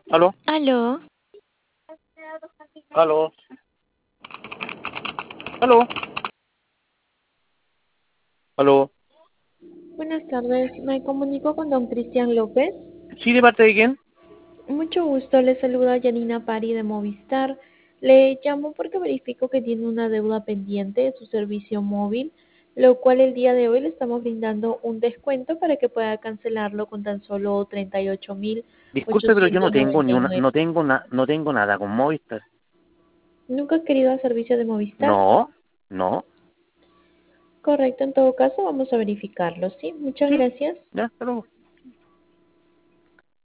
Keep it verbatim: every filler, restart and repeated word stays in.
¿Aló? Aló, ¿Aló? ¿Aló? ¿Aló? buenas tardes. Me comunico con don Cristian López. ¿Sí, de parte de quién? Mucho gusto, le saluda Yanina Pari de Movistar. Le llamo porque verifico que tiene una deuda pendiente de su servicio móvil, lo cual el día de hoy le estamos brindando un descuento para que pueda cancelarlo con tan solo treinta y ocho mil Disculpe, pero yo no ochocientos tengo noventa ni y una, nueve. no tengo na, no tengo nada con Movistar. ¿Nunca ha querido a servicio de Movistar? No, no. Correcto, en todo caso vamos a verificarlo, ¿sí? Muchas Sí, gracias. ya, hasta luego.